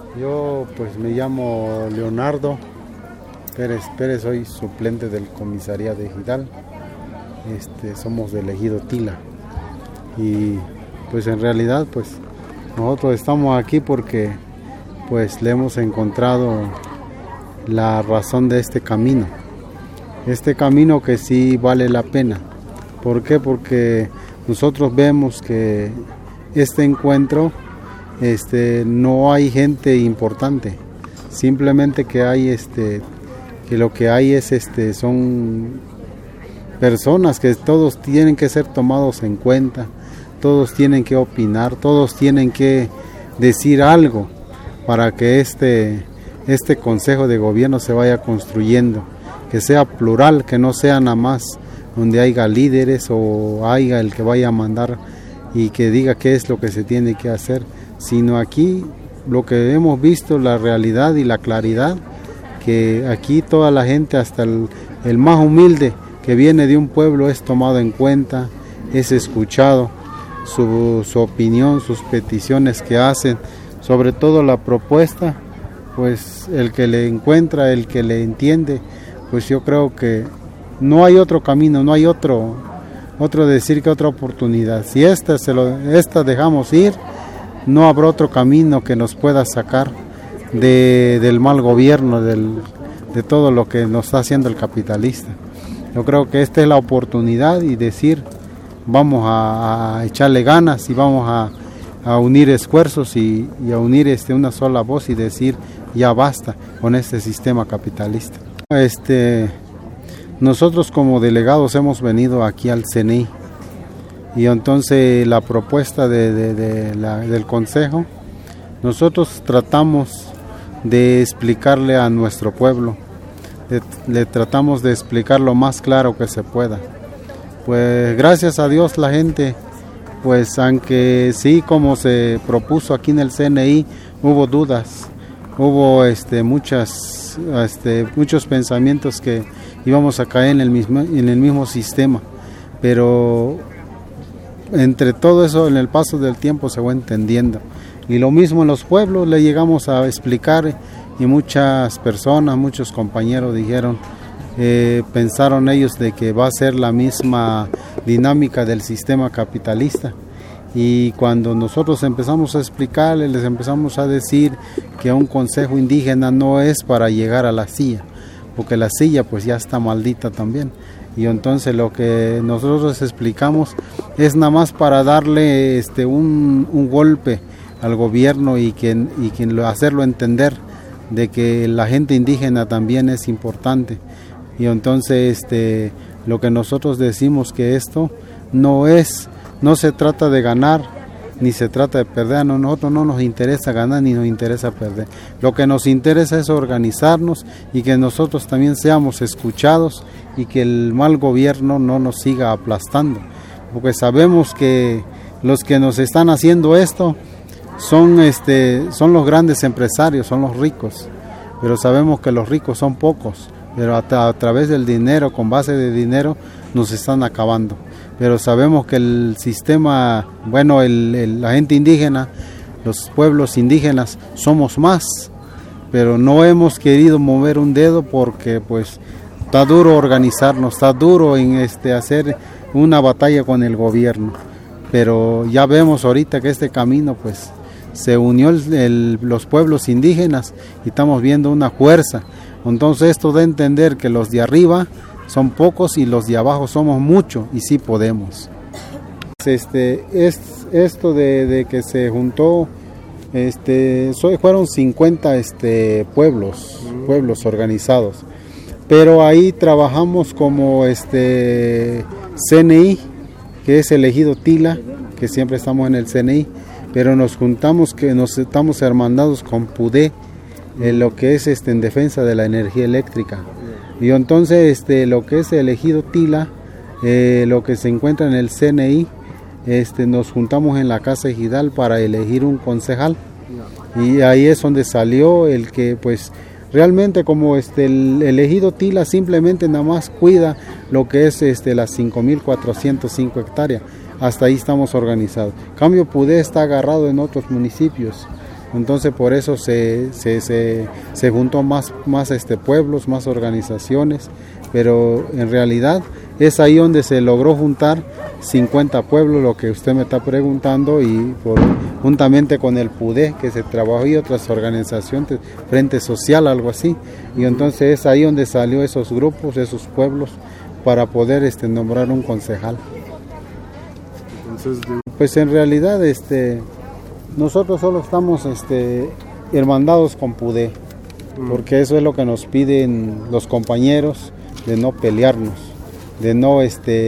Yo pues me llamo Leonardo Pérez, soy suplente del comisariado de Ejidal. Somos del ejido Tila y pues en realidad pues nosotros estamos aquí porque pues le hemos encontrado la razón de este camino que sí vale la pena. ¿Por qué? Porque nosotros vemos que este encuentro no hay gente importante, simplemente que hay que lo que hay es son personas que todos tienen que ser tomados en cuenta, todos tienen que opinar, todos tienen que decir algo para que este Consejo de Gobierno se vaya construyendo, que sea plural, que no sea nada más donde haya líderes o haya el que vaya a mandar y que diga qué es lo que se tiene que hacer, sino aquí lo que hemos visto, la realidad y la claridad, que aquí toda la gente, hasta el más humilde que viene de un pueblo, es tomado en cuenta, es escuchado, su opinión, sus peticiones que hacen, sobre todo la propuesta, pues el que le encuentra, el que le entiende, pues yo creo que no hay otro camino, no hay otro decir que otra oportunidad. Si esta dejamos ir, no habrá otro camino que nos pueda sacar del mal gobierno, de todo lo que nos está haciendo el capitalista. Yo creo que esta es la oportunidad y decir, vamos a echarle ganas y vamos a unir esfuerzos y a unir una sola voz y decir, ya basta con este sistema capitalista. Nosotros como delegados hemos venido aquí al CNI y entonces la propuesta del Consejo, nosotros tratamos de explicarle a nuestro pueblo, le tratamos de explicar lo más claro que se pueda. Pues gracias a Dios la gente, pues aunque sí, como se propuso aquí en el CNI, hubo dudas, hubo muchos pensamientos que íbamos a caer en el mismo sistema, pero entre todo eso, en el paso del tiempo se va entendiendo. Y lo mismo en los pueblos le llegamos a explicar y muchas personas, muchos compañeros dijeron, pensaron ellos de que va a ser la misma dinámica del sistema capitalista. Y cuando nosotros empezamos a explicarles, les empezamos a decir que un consejo indígena no es para llegar a la silla, porque la silla pues ya está maldita también. Y entonces lo que nosotros explicamos es nada más para darle un golpe al gobierno y hacerlo entender de que la gente indígena también es importante. Y entonces lo que nosotros decimos que esto no se trata de ganar ni se trata de perder. A nosotros no nos interesa ganar ni nos interesa perder. Lo que nos interesa es organizarnos y que nosotros también seamos escuchados y que el mal gobierno no nos siga aplastando, porque sabemos que los que nos están haciendo esto son los grandes empresarios, son los ricos, pero sabemos que los ricos son pocos, pero a través del dinero, con base de dinero, nos están acabando. Pero sabemos que el sistema, la gente indígena, los pueblos indígenas, somos más, pero no hemos querido mover un dedo porque pues está duro organizarnos, está duro en hacer una batalla con el gobierno. Pero ya vemos ahorita que este camino pues se unió los pueblos indígenas y estamos viendo una fuerza. Entonces esto da a entender que los de arriba son pocos y los de abajo somos muchos y sí podemos. Esto de que se juntó, fueron 50 pueblos organizados, pero ahí trabajamos como CNI, que es el ejido Tila, que siempre estamos en el CNI, pero nos juntamos, que nos estamos hermanados con PUDE, lo que es en defensa de la energía eléctrica. Y entonces lo que es el ejido Tila, lo que se encuentra en el CNI, nos juntamos en la Casa Ejidal para elegir un concejal, y ahí es donde salió el que pues realmente como el ejido Tila simplemente nada más cuida lo que es las 5.405 hectáreas, hasta ahí estamos organizados. Cambio PUDE está agarrado en otros municipios Entonces por eso se juntó más pueblos, más organizaciones, pero en realidad es ahí donde se logró juntar 50 pueblos, lo que usted me está preguntando, y juntamente con el PUDE, que se trabajó, y otras organizaciones, Frente Social, algo así, y entonces es ahí donde salió esos grupos, esos pueblos, para poder nombrar un concejal. Entonces, pues en realidad nosotros solo estamos hermandados con PUDE, porque eso es lo que nos piden los compañeros, de no pelearnos, de no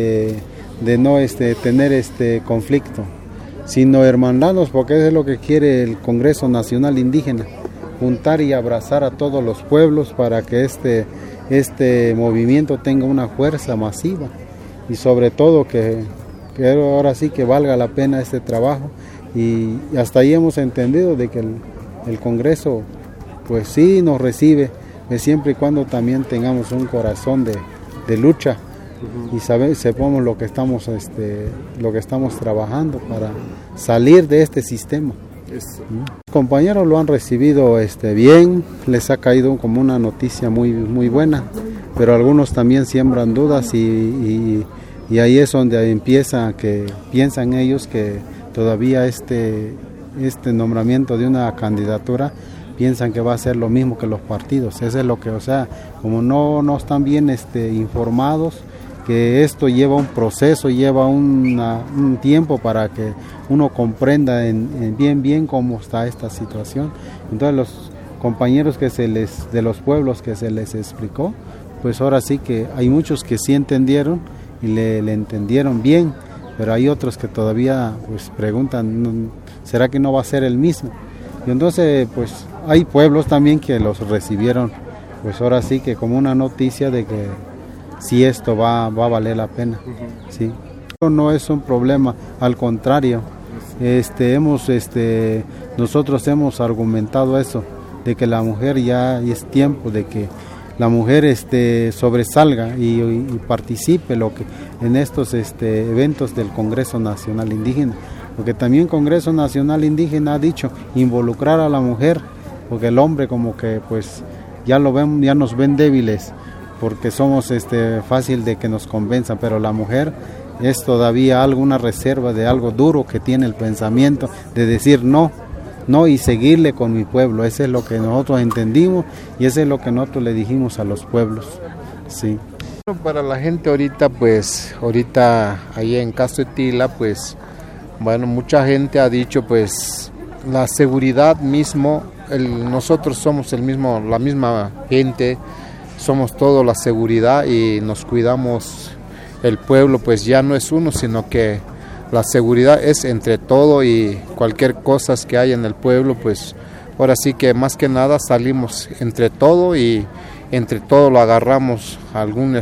tener conflicto, sino hermandarnos, porque eso es lo que quiere el Congreso Nacional Indígena, juntar y abrazar a todos los pueblos para que este movimiento tenga una fuerza masiva, y sobre todo que ahora sí que valga la pena este trabajo, y hasta ahí hemos entendido de que el Congreso pues sí nos recibe, siempre y cuando también tengamos un corazón de lucha, y sepamos lo que estamos trabajando para salir de este sistema. Los compañeros lo han recibido bien, les ha caído como una noticia muy, muy buena, pero algunos también siembran dudas, y ahí es donde empieza que piensan ellos que todavía este nombramiento de una candidatura, piensan que va a ser lo mismo que los partidos. Eso es lo que, como no están bien informados, que esto lleva un proceso, lleva un tiempo para que uno comprenda bien cómo está esta situación. Entonces los compañeros de los pueblos que se les explicó, pues ahora sí que hay muchos que sí entendieron y le entendieron bien, pero hay otros que todavía pues preguntan, ¿será que no va a ser el mismo? Y entonces pues hay pueblos también que los recibieron, pues ahora sí que como una noticia de que si esto va a valer la pena. Sí. No es un problema, al contrario, nosotros hemos argumentado eso, de que la mujer ya es tiempo de que la mujer sobresalga y participe en estos eventos del Congreso Nacional Indígena, porque también Congreso Nacional Indígena ha dicho involucrar a la mujer, porque el hombre como que pues ya nos ven débiles, porque somos fácil de que nos convenzan, pero la mujer es todavía alguna reserva de algo duro que tiene el pensamiento de decir no y seguirle con mi pueblo. Eso es lo que nosotros entendimos, y eso es lo que nosotros le dijimos a los pueblos. Sí. Para la gente ahorita ahí en Castro de Tila, pues bueno, mucha gente ha dicho pues la seguridad mismo, nosotros somos la misma gente, somos todos la seguridad y nos cuidamos. El pueblo pues ya no es uno, sino que la seguridad es entre todo, y cualquier cosa que hay en el pueblo, pues ahora sí que más que nada salimos entre todo, y entre todo lo agarramos algún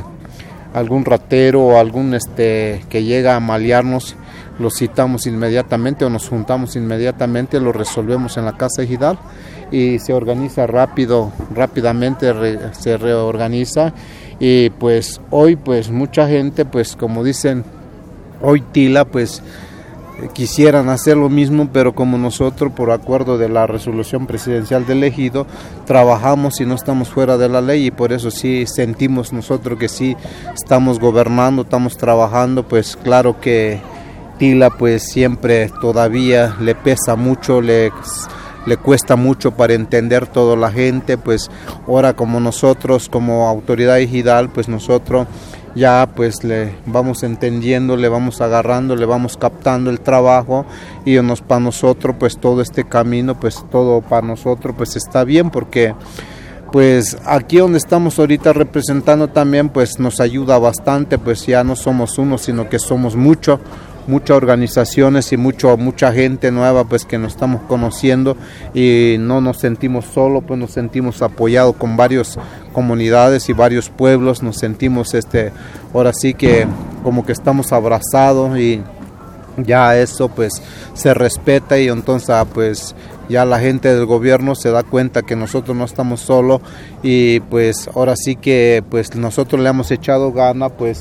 ratero o algún que llega a malearnos, lo citamos inmediatamente o nos juntamos inmediatamente, lo resolvemos en la casa ejidal y se organiza rápidamente se reorganiza. Y pues hoy pues mucha gente, pues como dicen, hoy Tila pues quisieran hacer lo mismo, pero como nosotros por acuerdo de la resolución presidencial del ejido trabajamos y no estamos fuera de la ley, y por eso sí sentimos nosotros que sí estamos gobernando, estamos trabajando. Pues claro que Tila pues siempre todavía le pesa mucho, le cuesta mucho para entender toda la gente. Pues ahora como nosotros como autoridad ejidal, pues nosotros ya pues le vamos entendiendo, le vamos agarrando, le vamos captando el trabajo, y para nosotros pues todo este camino, pues todo para nosotros pues está bien, porque pues aquí donde estamos ahorita representando también pues nos ayuda bastante, pues ya no somos uno, sino que somos muchas organizaciones y mucha gente nueva pues que nos estamos conociendo, y no nos sentimos solos, pues nos sentimos apoyados con varias comunidades y varios pueblos, nos sentimos ahora sí que como que estamos abrazados, y ya eso pues se respeta, y entonces pues ya la gente del gobierno se da cuenta que nosotros no estamos solos, y pues ahora sí que pues nosotros le hemos echado gana pues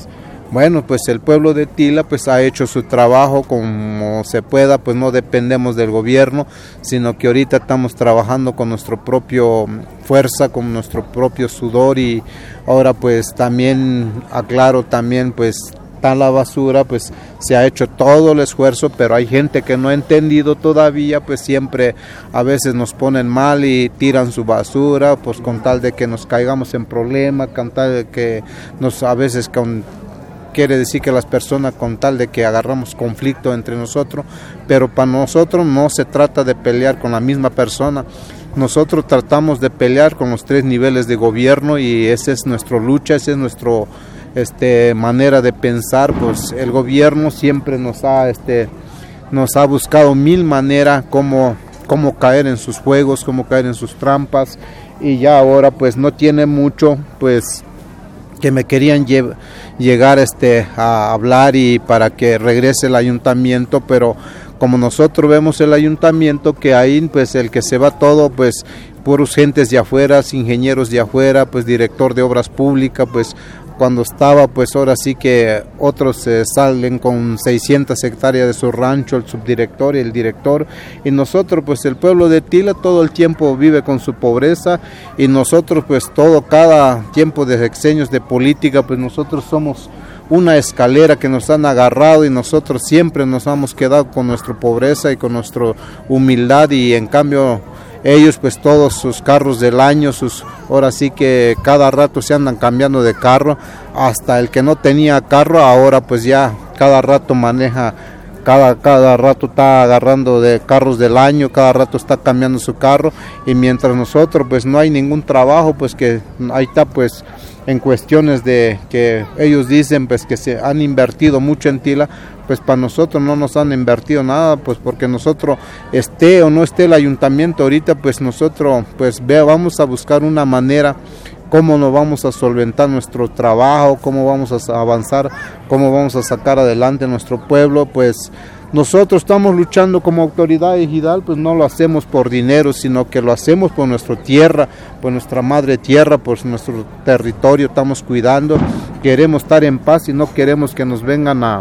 Bueno, pues el pueblo de Tila pues ha hecho su trabajo como se pueda, pues no dependemos del gobierno, sino que ahorita estamos trabajando con nuestro propio fuerza, con nuestro propio sudor, y ahora pues también aclaro también pues está la basura, pues se ha hecho todo el esfuerzo, pero hay gente que no ha entendido todavía, pues siempre a veces nos ponen mal y tiran su basura, pues con tal de que nos caigamos en problemas, con tal de que nos a veces quiere decir que las personas con tal de que agarramos conflicto entre nosotros, pero para nosotros no se trata de pelear con la misma persona. Nosotros tratamos de pelear con los 3 niveles de gobierno, y esa es nuestra lucha, esa es nuestra manera de pensar. Pues el gobierno siempre nos ha buscado 1000 maneras cómo caer en sus juegos, cómo caer en sus trampas, y ya ahora pues no tiene mucho pues que me querían llegar a hablar y para que regrese el ayuntamiento, pero como nosotros vemos el ayuntamiento que ahí pues el que se va todo pues puros gentes de afuera, ingenieros de afuera, pues director de obras públicas, pues cuando estaba pues ahora sí que otros salen con 600 hectáreas de su rancho, el subdirector y el director, y nosotros pues el pueblo de Tila todo el tiempo vive con su pobreza, y nosotros pues cada tiempo de sexenios de política pues nosotros somos una escalera que nos han agarrado, y nosotros siempre nos hemos quedado con nuestra pobreza y con nuestra humildad, y en cambio ellos pues todos sus carros del año, ahora sí que cada rato se andan cambiando de carro, hasta el que no tenía carro ahora pues ya cada rato maneja, cada rato está agarrando de carros del año, cada rato está cambiando su carro, y mientras nosotros pues no hay ningún trabajo, pues que ahí está pues en cuestiones de que ellos dicen pues que se han invertido mucho en Tila, pues para nosotros no nos han invertido nada, pues porque nosotros esté o no esté el ayuntamiento ahorita, pues nosotros pues vamos a buscar una manera cómo nos vamos a solventar nuestro trabajo, cómo vamos a avanzar, cómo vamos a sacar adelante nuestro pueblo. Pues nosotros estamos luchando como autoridad ejidal, pues no lo hacemos por dinero, sino que lo hacemos por nuestra tierra, por nuestra madre tierra, por nuestro territorio, estamos cuidando, queremos estar en paz y no queremos que nos vengan a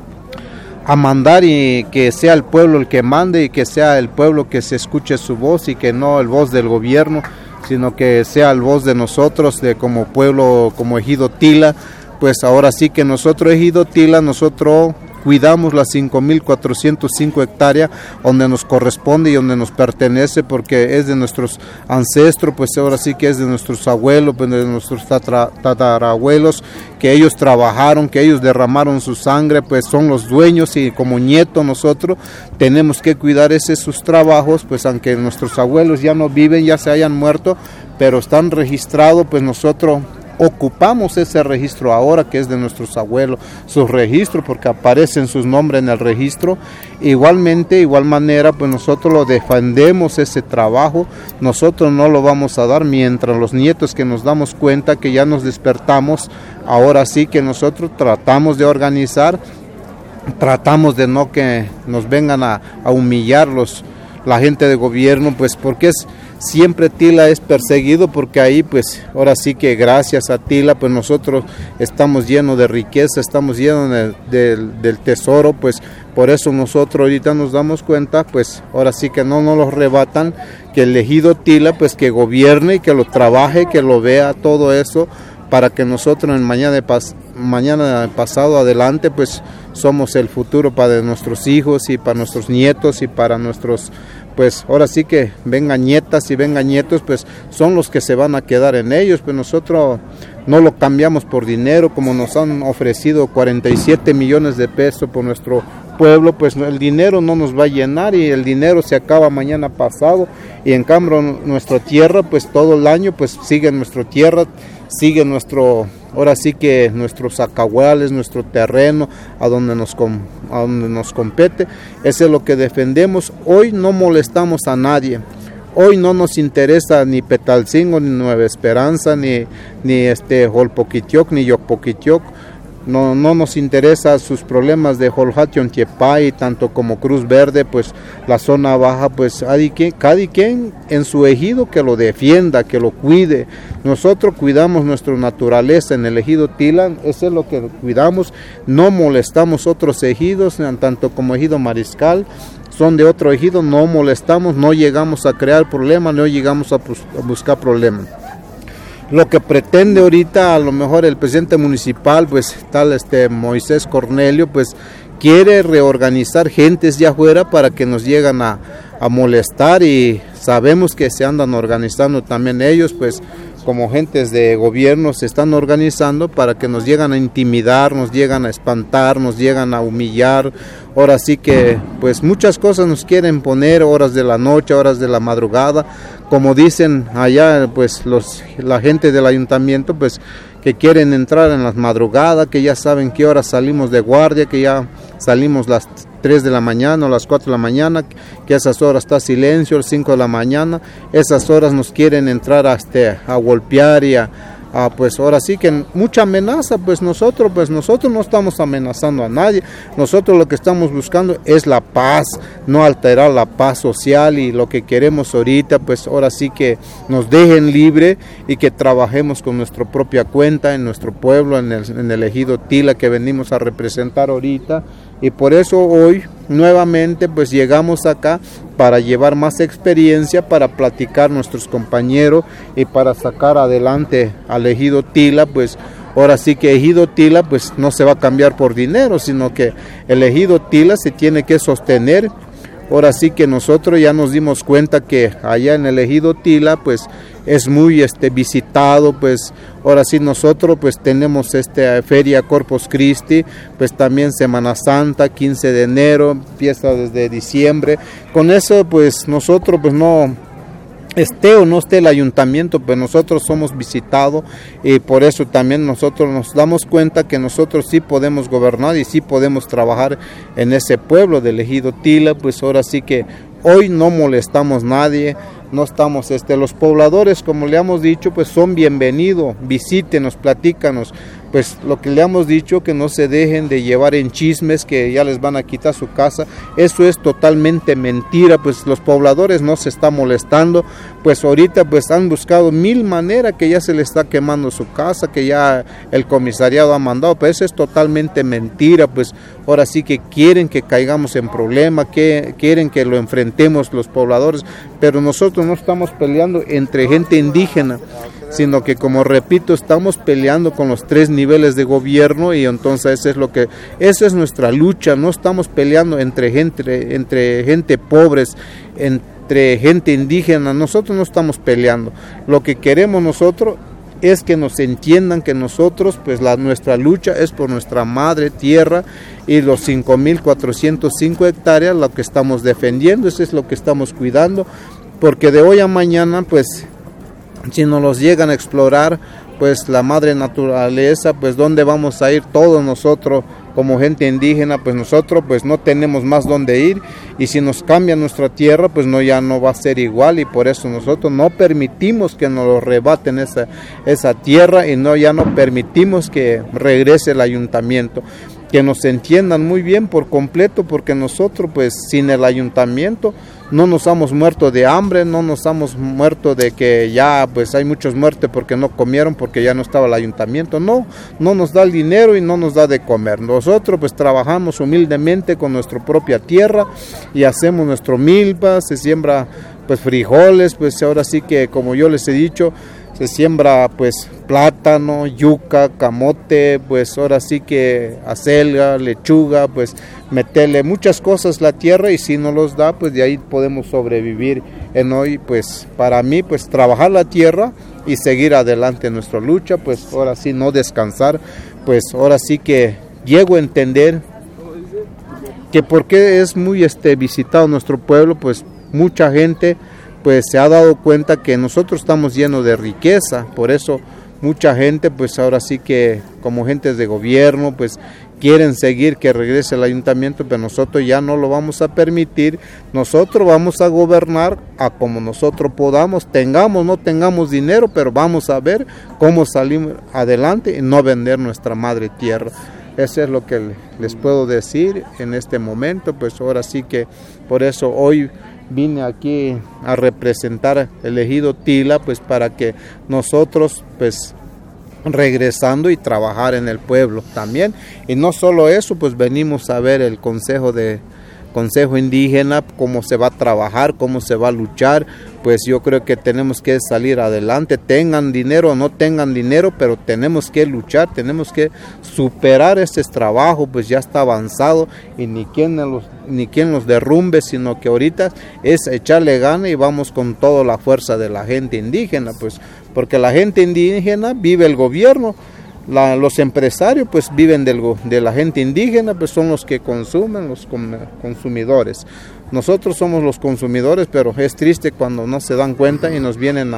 mandar, y que sea el pueblo el que mande, y que sea el pueblo que se escuche su voz, y que no el voz del gobierno, sino que sea el voz de nosotros, de como pueblo, como ejido Tila. Pues ahora sí que nosotros ejido Tila, nosotros cuidamos las 5.405 hectáreas donde nos corresponde y donde nos pertenece, porque es de nuestros ancestros, pues ahora sí que es de nuestros abuelos, pues de nuestros tatarabuelos, que ellos trabajaron, que ellos derramaron su sangre, pues son los dueños, y como nietos nosotros tenemos que cuidar sus trabajos, pues aunque nuestros abuelos ya no viven, ya se hayan muerto, pero están registrados, pues nosotros ocupamos ese registro ahora que es de nuestros abuelos, sus registros, porque aparecen sus nombres en el registro. Igualmente, igual manera, pues nosotros lo defendemos ese trabajo, nosotros no lo vamos a dar mientras los nietos que nos damos cuenta que ya nos despertamos, ahora sí que nosotros tratamos de organizar, tratamos de no que nos vengan a humillar la gente de gobierno, pues porque siempre Tila es perseguido, porque ahí pues ahora sí que gracias a Tila pues nosotros estamos llenos de riqueza, estamos llenos del tesoro, pues por eso nosotros ahorita nos damos cuenta, pues ahora sí que no nos lo rebatan, que el ejido Tila pues que gobierne y que lo trabaje, que lo vea todo eso, para que nosotros en mañana pasado adelante pues somos el futuro para nuestros hijos y para nuestros nietos y para nuestros, pues ahora sí que vengan nietas y vengan nietos, pues son los que se van a quedar en ellos, pues nosotros no lo cambiamos por dinero, como nos han ofrecido 47 millones de pesos por nuestro pueblo, pues el dinero no nos va a llenar, y el dinero se acaba mañana pasado, y en cambio nuestra tierra pues todo el año pues sigue nuestra tierra, sigue ahora sí que nuestros acahuales, nuestro terreno, a donde nos compete. Eso es lo que defendemos. Hoy no molestamos a nadie. Hoy no nos interesa ni Petalcingo, ni Nueva Esperanza, ni Jolpoquitioc, ni Yocpoquitioc. no nos interesa sus problemas de Jolhation Tiepay, tanto como Cruz Verde, pues la zona baja, pues cada quien en su ejido que lo defienda, que lo cuide. Nosotros cuidamos nuestra naturaleza en el ejido Tila, eso es lo que cuidamos, no molestamos otros ejidos, tanto como ejido Mariscal, son de otro ejido, no molestamos, no llegamos a crear problemas, no llegamos a buscar problemas. Lo que pretende ahorita a lo mejor el presidente municipal, pues tal Moisés Cornelio, pues quiere reorganizar gentes de afuera para que nos lleguen a molestar, y sabemos que se andan organizando también ellos, pues como gentes de gobierno se están organizando para que nos llegan a intimidar, nos llegan a espantar, nos llegan a humillar. Ahora sí que pues muchas cosas nos quieren poner, horas de la noche, horas de la madrugada, como dicen allá pues la gente del ayuntamiento, pues que quieren entrar en las madrugadas, que ya saben qué horas salimos de guardia, que ya salimos las 3 de la mañana o las 4 de la mañana, que esas horas está silencio, las 5 de la mañana, esas horas nos quieren entrar a golpear y pues ahora sí que mucha amenaza, pues nosotros no estamos amenazando a nadie, nosotros lo que estamos buscando es la paz, no alterar la paz social, y lo que queremos ahorita, pues ahora sí que nos dejen libre y que trabajemos con nuestra propia cuenta en nuestro pueblo, en el ejido Tila que venimos a representar ahorita. Y por eso hoy nuevamente pues llegamos acá para llevar más experiencia, para platicar nuestros compañeros y para sacar adelante al ejido Tila. Pues ahora sí que ejido Tila pues no se va a cambiar por dinero, sino que el ejido Tila se tiene que sostener. Ahora sí que nosotros ya nos dimos cuenta que allá en el ejido Tila pues es muy visitado, pues ahora sí nosotros pues tenemos feria Corpus Christi, pues también Semana Santa, 15 de enero, empieza desde diciembre. Con eso pues nosotros pues no esté o no esté el ayuntamiento, pues nosotros somos visitados, y por eso también nosotros nos damos cuenta que nosotros sí podemos gobernar y sí podemos trabajar en ese pueblo del ejido Tila. Pues ahora sí que hoy no molestamos a nadie, no estamos, los pobladores, como le hemos dicho, pues son bienvenidos, visítenos, platícanos, pues lo que le hemos dicho, que no se dejen de llevar en chismes, que ya les van a quitar su casa. Eso es totalmente mentira, pues los pobladores no se están molestando, pues ahorita pues han buscado 1000 maneras, que ya se les está quemando su casa, que ya el comisariado ha mandado, pues eso es totalmente mentira. Pues ahora sí que quieren que caigamos en problemas, que quieren que lo enfrentemos los pobladores, pero nosotros no estamos peleando entre gente indígena, sino que, como repito, estamos peleando con los 3 niveles de gobierno, y entonces esa es nuestra lucha. No estamos peleando entre gente pobres, entre gente indígena, nosotros no estamos peleando. Lo que queremos nosotros es que nos entiendan que nosotros, pues nuestra lucha es por nuestra madre tierra y los 5.405 hectáreas, lo que estamos defendiendo, eso es lo que estamos cuidando, porque de hoy a mañana, pues si nos los llegan a explorar, pues la madre naturaleza, pues dónde vamos a ir todos nosotros como gente indígena, pues nosotros pues no tenemos más dónde ir, y si nos cambia nuestra tierra, pues ya no va a ser igual, y por eso nosotros no permitimos que nos lo rebaten esa tierra, y ya no permitimos que regrese el ayuntamiento. Que nos entiendan muy bien por completo, porque nosotros pues sin el ayuntamiento no nos hemos muerto de hambre, no nos hemos muerto de que ya pues hay muchos muertos porque no comieron, porque ya no estaba el ayuntamiento. No nos da el dinero y no nos da de comer. Nosotros pues trabajamos humildemente con nuestra propia tierra y hacemos nuestro milpa, se siembra pues frijoles, pues ahora sí que, como yo les he dicho, se siembra pues plátano, yuca, camote, pues ahora sí que acelga, lechuga, pues meterle muchas cosas la tierra, y si no los da, pues de ahí podemos sobrevivir. En hoy, pues para mí, pues trabajar la tierra y seguir adelante en nuestra lucha, pues ahora sí no descansar. Pues ahora sí que llego a entender que por qué es muy visitado nuestro pueblo, pues mucha gente pues se ha dado cuenta que nosotros estamos llenos de riqueza. Por eso mucha gente pues ahora sí que, como gentes de gobierno, pues quieren seguir que regrese el ayuntamiento, pero nosotros ya no lo vamos a permitir. Nosotros vamos a gobernar a como nosotros podamos, tengamos, no tengamos dinero, pero vamos a ver cómo salimos adelante y no vender nuestra madre tierra. Eso es lo que les puedo decir en este momento. Pues ahora sí que por eso hoy vine aquí a representar el ejido Tila, pues para que nosotros pues regresando y trabajar en el pueblo también. Y no solo eso, pues venimos a ver el consejo indígena, cómo se va a trabajar, cómo se va a luchar. Pues yo creo que tenemos que salir adelante, tengan dinero o no tengan dinero, pero tenemos que luchar, tenemos que superar este trabajo, pues ya está avanzado y ni quien los derrumbe, sino que ahorita es echarle gana y vamos con toda la fuerza de la gente indígena, pues porque la gente indígena vive el gobierno. Los empresarios pues viven de la gente indígena, pues son los que consumen, los consumidores. Nosotros somos los consumidores, pero es triste cuando no se dan cuenta y nos vienen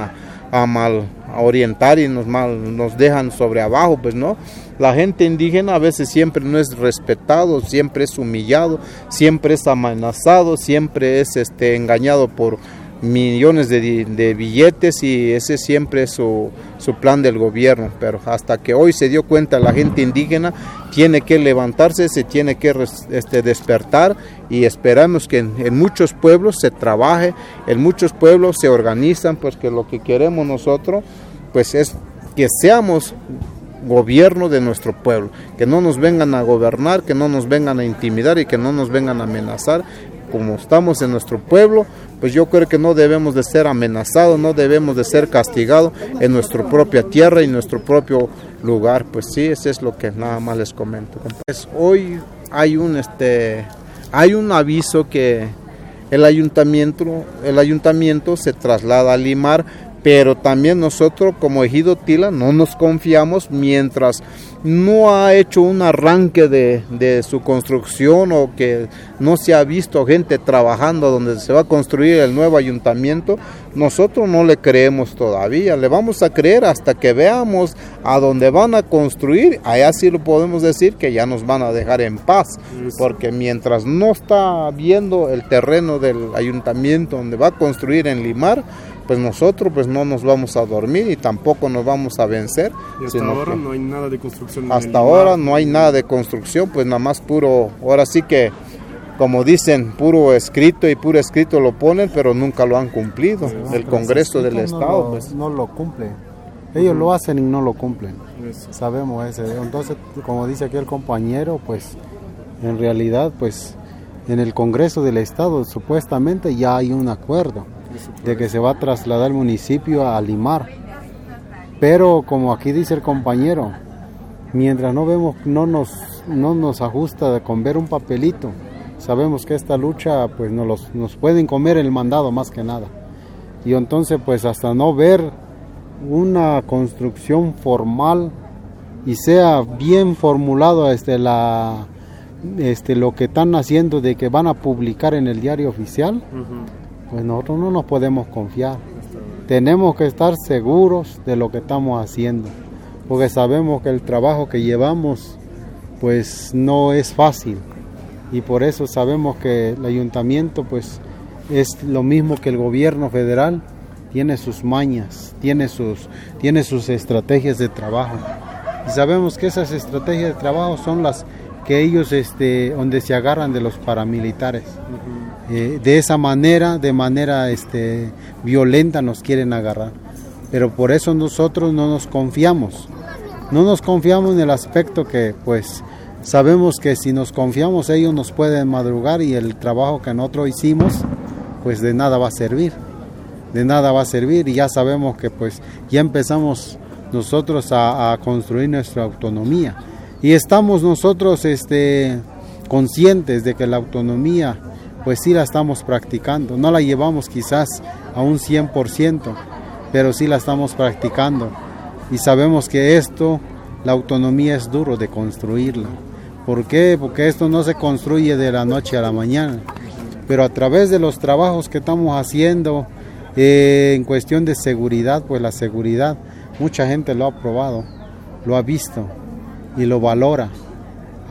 a orientar y nos dejan sobre abajo, pues no. La gente indígena a veces siempre no es respetado, siempre es humillado, siempre es amenazado, siempre es engañado por millones de billetes, y ese siempre es su plan del gobierno. Pero hasta que hoy se dio cuenta la gente indígena, tiene que levantarse, se tiene que despertar, y esperamos que en muchos pueblos se trabaje, en muchos pueblos se organizan, pues que lo que queremos nosotros pues es que seamos gobierno de nuestro pueblo, que no nos vengan a gobernar, que no nos vengan a intimidar y que no nos vengan a amenazar. Como estamos en nuestro pueblo, pues yo creo que no debemos de ser amenazados, no debemos de ser castigados en nuestra propia tierra y nuestro propio lugar. Pues sí, eso es lo que nada más les comento. Pues hoy hay un aviso que el ayuntamiento se traslada a Limar, pero también nosotros como ejido Tila no nos confiamos mientras no ha hecho un arranque de su construcción, o que no se ha visto gente trabajando donde se va a construir el nuevo ayuntamiento. Nosotros no le creemos todavía, le vamos a creer hasta que veamos a dónde van a construir. Allá sí lo podemos decir que ya nos van a dejar en paz, porque mientras no está viendo el terreno del ayuntamiento donde va a construir en Limar, pues nosotros pues no nos vamos a dormir y tampoco nos vamos a vencer. Y hasta ahora no hay nada de construcción. Hasta ahora no hay nada de construcción, pues nada más puro, ahora sí que como dicen, puro escrito lo ponen, pero nunca lo han cumplido. El Congreso del Estado pues no lo cumple. Ellos lo hacen y no lo cumplen. Sabemos ese. Entonces, como dice aquí el compañero, pues en realidad pues en el Congreso del Estado supuestamente ya hay un acuerdo de que se va a trasladar el municipio a Limar, pero como aquí dice el compañero, mientras no nos ajusta con ver un papelito, sabemos que esta lucha pues nos pueden comer el mandado más que nada, y entonces pues hasta no ver una construcción formal y sea bien formulado lo que están haciendo de que van a publicar en el diario oficial, pues nosotros no nos podemos confiar. Tenemos que estar seguros de lo que estamos haciendo, porque sabemos que el trabajo que llevamos pues no es fácil, y por eso sabemos que el ayuntamiento pues es lo mismo que el gobierno federal, tiene sus mañas, tiene sus estrategias de trabajo, y sabemos que esas estrategias de trabajo son las que ellos donde se agarran de los paramilitares. De esa manera, violenta nos quieren agarrar, pero por eso nosotros no nos confiamos en el aspecto que pues sabemos que si nos confiamos ellos nos pueden madrugar, y el trabajo que nosotros hicimos pues de nada va a servir, y ya sabemos que pues ya empezamos nosotros a construir nuestra autonomía, y estamos nosotros conscientes de que la autonomía pues sí la estamos practicando, no la llevamos quizás a un 100%, pero sí la estamos practicando, y sabemos que la autonomía es duro de construirla. ¿Por qué? Porque esto no se construye de la noche a la mañana, pero a través de los trabajos que estamos haciendo en cuestión de seguridad, pues la seguridad, mucha gente lo ha probado, lo ha visto y lo valora.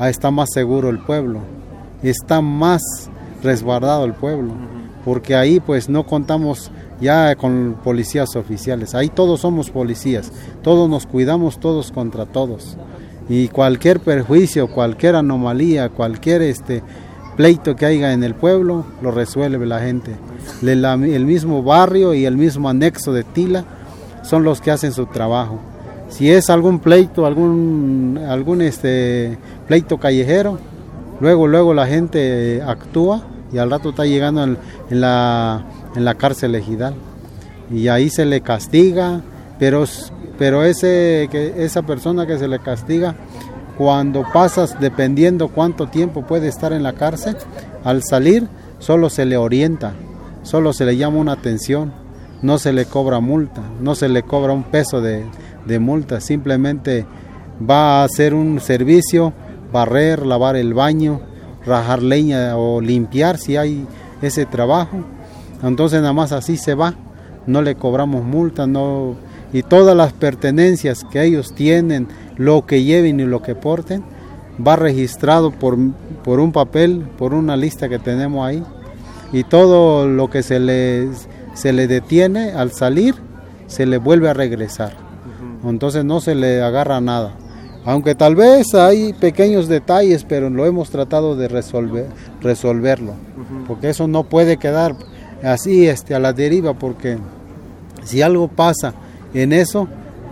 está más seguro el pueblo, está más resguardado el pueblo, porque ahí pues no contamos ya con policías oficiales, ahí todos somos policías, todos nos cuidamos todos contra todos, y cualquier perjuicio, cualquier anomalía, cualquier pleito que haya en el pueblo, lo resuelve la gente. El mismo barrio y el mismo anexo de Tila son los que hacen su trabajo. Si es algún pleito, algún pleito callejero, luego la gente actúa y al rato está llegando en la cárcel ejidal y ahí se le castiga, pero esa persona que se le castiga, cuando pasas, dependiendo cuánto tiempo puede estar en la cárcel, al salir solo se le orienta, solo se le llama una atención, no se le cobra multa, no se le cobra un peso de multa, simplemente va a hacer un servicio, barrer, lavar el baño, rajar leña o limpiar si hay ese trabajo. Entonces nada más así se va, no le cobramos multa, no, y todas las pertenencias que ellos tienen, lo que lleven y lo que porten, va registrado por un papel, por una lista que tenemos ahí, y todo lo que se le detiene al salir, se le vuelve a regresar. Entonces no se le agarra nada. Aunque tal vez hay pequeños detalles, pero lo hemos tratado de resolverlo. Porque eso no puede quedar así a la deriva, porque si algo pasa en eso,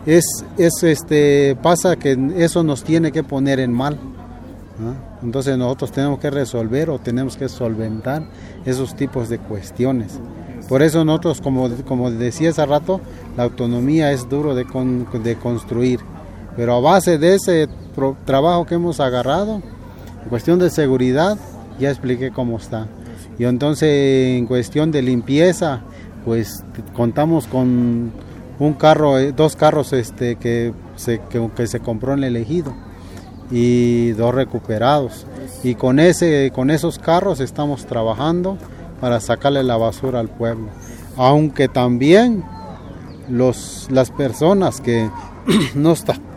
pasa que eso nos tiene que poner en mal, ¿no? Entonces nosotros tenemos que resolver o tenemos que solventar esos tipos de cuestiones. Por eso nosotros, como decía hace rato, la autonomía es duro de construir. Pero a base de ese trabajo que hemos agarrado, en cuestión de seguridad, ya expliqué cómo está. Y entonces en cuestión de limpieza, pues contamos con dos carros que se compró en el ejido y 2 recuperados. Y con esos carros estamos trabajando para sacarle la basura al pueblo. Aunque también las personas que no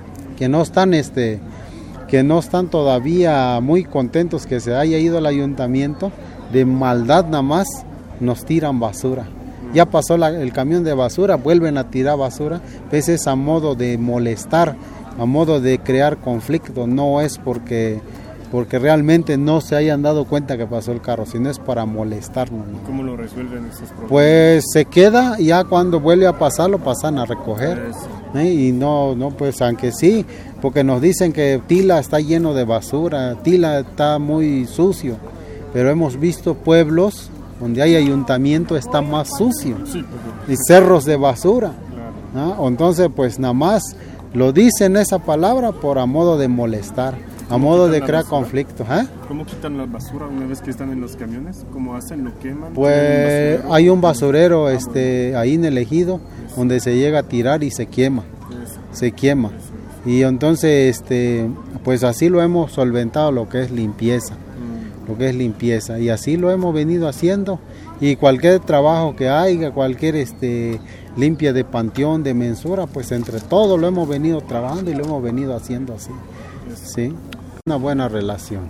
están todavía muy contentos que se haya ido al ayuntamiento, de maldad nada más nos tiran basura. Ya pasó el camión de basura, vuelven a tirar basura, pues es a modo de molestar, a modo de crear conflicto, no es porque realmente no se hayan dado cuenta que pasó el carro, sino es para molestarnos, ¿no? ¿Cómo lo resuelven esos problemas? Pues se queda, y ya cuando vuelve a pasar lo pasan a recoger. Y no, pues aunque sí, porque nos dicen que Tila está lleno de basura, Tila está muy sucio, pero hemos visto pueblos donde hay ayuntamiento está más sucio, y cerros de basura, ¿no? Entonces pues nada más lo dicen esa palabra por a modo de molestar, a modo de crear conflictos. ¿Cómo quitan la basura una vez que están en los camiones? ¿Cómo hacen? ¿Lo queman? Pues hay un basurero ahí en el ejido donde se llega a tirar y se quema. Y entonces pues así lo hemos solventado, lo que es limpieza. Y así lo hemos venido haciendo, y cualquier trabajo que haya, cualquier limpia de panteón, de mensura, pues entre todos lo hemos venido trabajando y lo hemos venido haciendo así. Sí, una buena relación.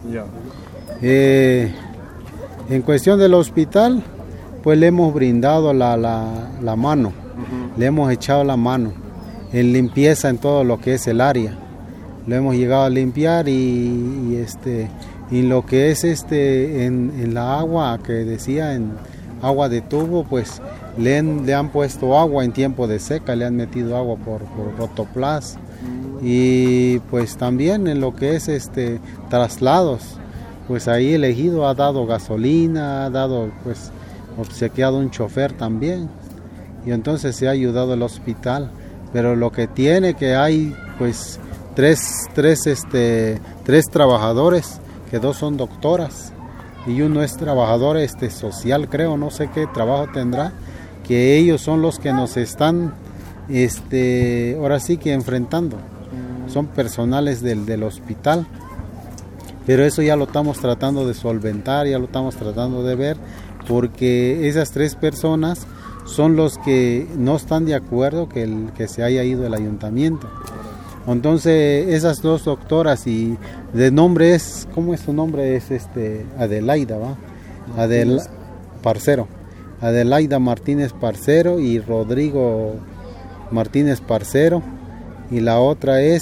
En cuestión del hospital, pues le hemos brindado la mano, le hemos echado la mano en limpieza en todo lo que es el área. Lo hemos llegado a limpiar y lo que es en la agua que decía, en agua de tubo, pues le han puesto agua en tiempo de seca, le han metido agua por rotoplas. Y pues también en lo que es traslados, pues ahí el ejido ha dado gasolina, ha dado pues obsequiado un chofer también, y entonces se ha ayudado el hospital. Pero lo que tiene que hay pues tres trabajadores, que 2 son doctoras y uno es trabajador social, creo, no sé qué trabajo tendrá, que ellos son los que nos están ahora sí que enfrentando. Son personales del hospital, pero eso ya lo estamos tratando de solventar, ya lo estamos tratando de ver, porque esas 3 personas son los que no están de acuerdo que se haya ido el ayuntamiento. Entonces esas dos doctoras, y de nombre es, ¿cómo es su nombre? Es Adelaida, ¿va? Parcero. Adelaida Martínez Parcero y Rodrigo Martínez Parcero, y la otra es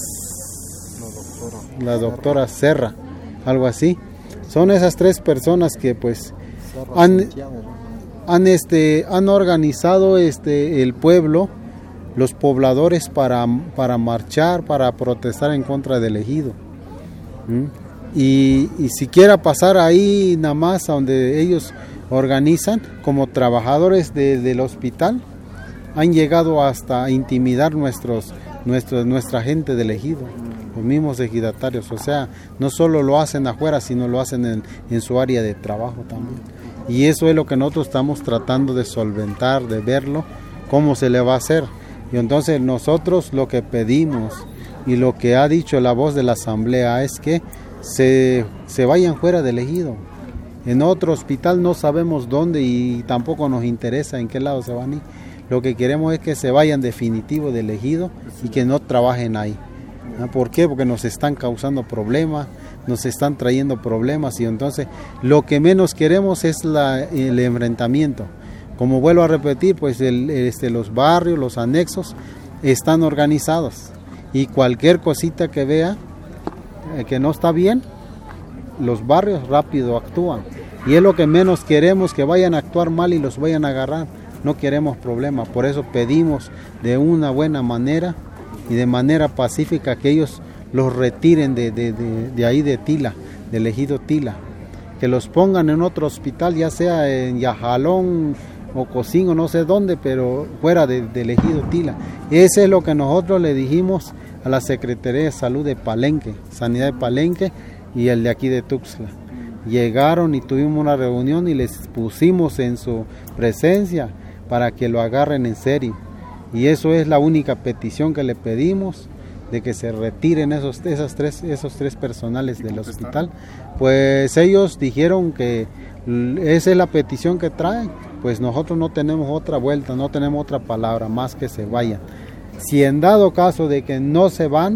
la doctora Serra, algo así. Son esas tres personas que pues han organizado el pueblo, los pobladores para marchar, para protestar en contra del ejido. Y siquiera pasar ahí nada más a donde ellos organizan, como trabajadores del hospital, han llegado hasta intimidar nuestra gente del ejido, los mismos ejidatarios. O sea, no solo lo hacen afuera, sino lo hacen en su área de trabajo también. Y eso es lo que nosotros estamos tratando de solventar, de verlo, cómo se le va a hacer. Y entonces nosotros lo que pedimos y lo que ha dicho la voz de la asamblea es que se vayan fuera del ejido. En otro hospital no sabemos dónde y tampoco nos interesa en qué lado se van a ir. Lo que queremos es que se vayan definitivo del ejido y que no trabajen ahí. ¿Por qué? Porque nos están causando problemas, nos están trayendo problemas, y entonces lo que menos queremos es el enfrentamiento. Como vuelvo a repetir, pues los barrios, los anexos están organizados, y cualquier cosita que vea que no está bien, los barrios rápido actúan, y es lo que menos queremos, que vayan a actuar mal y los vayan a agarrar. No queremos problemas, por eso pedimos de una buena manera y de manera pacífica que ellos los retiren de ahí de Tila, del ejido Tila, que los pongan en otro hospital, ya sea en Yajalón o Cocín o no sé dónde, pero fuera del ejido Tila. Ese es lo que nosotros le dijimos a la Secretaría de Salud de Palenque, Sanidad de Palenque, y el de aquí de Tuxtla. Llegaron y tuvimos una reunión y les pusimos en su presencia para que lo agarren en serio. Y eso es la única petición que le pedimos, de que se retiren esos tres personales del hospital. Pues ellos dijeron que esa es la petición que traen, pues nosotros no tenemos otra vuelta, no tenemos otra palabra más que se vayan. Si en dado caso de que no se van,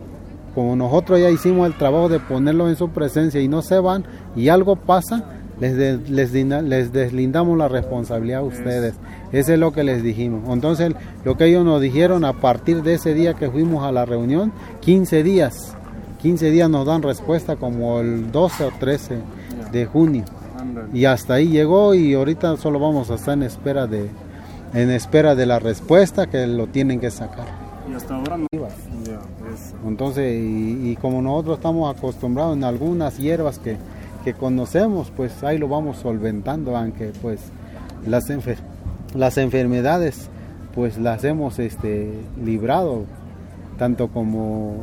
como nosotros ya hicimos el trabajo de ponerlo en su presencia y no se van, y algo pasa, les deslindamos la responsabilidad a ustedes. Eso es lo que les dijimos. Entonces, lo que ellos nos dijeron, a partir de ese día que fuimos a la reunión, 15 días nos dan respuesta, como el 12 o 13 de junio. Y hasta ahí llegó, y ahorita solo vamos a estar en espera de la respuesta, que lo tienen que sacar. Y hasta ahora no. Entonces, y como nosotros estamos acostumbrados en algunas hierbas que conocemos, pues ahí lo vamos solventando, aunque pues las enfermedades pues las hemos librado, tanto como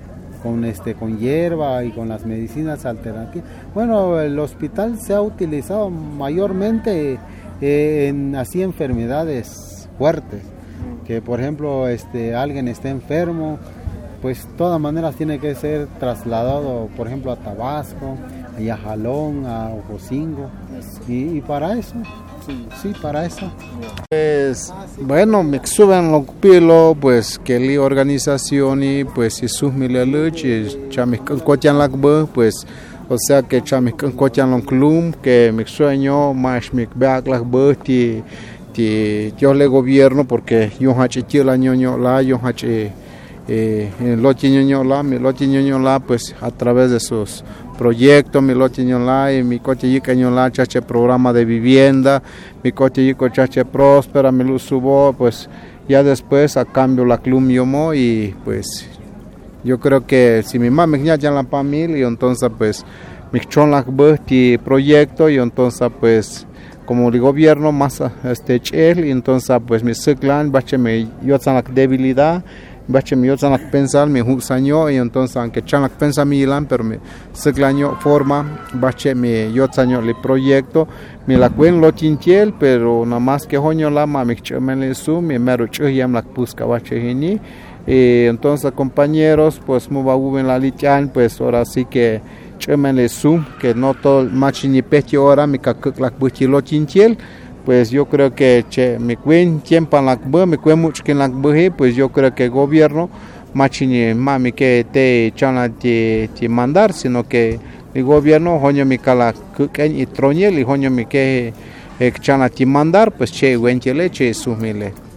con hierba y con las medicinas alternativas. Bueno, el hospital se ha utilizado mayormente en así enfermedades fuertes, que por ejemplo alguien está enfermo, pues de todas maneras tiene que ser trasladado, por ejemplo, a Tabasco, a Yajalón, a Ojocingo, y para eso, sí, para eso. Pues, bueno, me suben los pilo, pues, que la organización y pues, si sus mileluch, y chamis cochen la pues, o sea que chamis cochen la club, que me sueño, más me back la ti yo le gobierno, porque yo hache la ñoño la, yo hache en Lochi Ñoñola, pues a través de sus proyectos, mi Lochi Ñoñola y mi coche Yica Ñoñola, chache programa de vivienda, mi coche Yico chache próspera, mi luz subo, pues ya después a cambio la club yomo, y pues yo creo que si mi mamá me ya la familia, y entonces pues mi chon la proyecto, y entonces pues como el gobierno más chel, y entonces pues mi ciclan bache me yo la debilidad, bache mi otro pensar mi husaño, y entonces aunque chanak pensa mi ilan, pero mi ciclaño forma bache mi yo le proyecto mi la cuen lo chinchel, pero nada más que hoño la mami chemele su mi mero chuyam la busca bache hini. Entonces compañeros, pues mu va en la lichan, pues ahora sí que chemele su, que no todo machini pecho ahora mi kakuk la buchilo chinchel. Pues yo creo que mi cuen tiempo la mi cuen mucho que la pues yo creo que el gobierno machini mami que te chana ti mandar, sino que el gobierno hoño mi cala y troñel y hoño mi que chana ti mandar, pues che wentiele che sumile.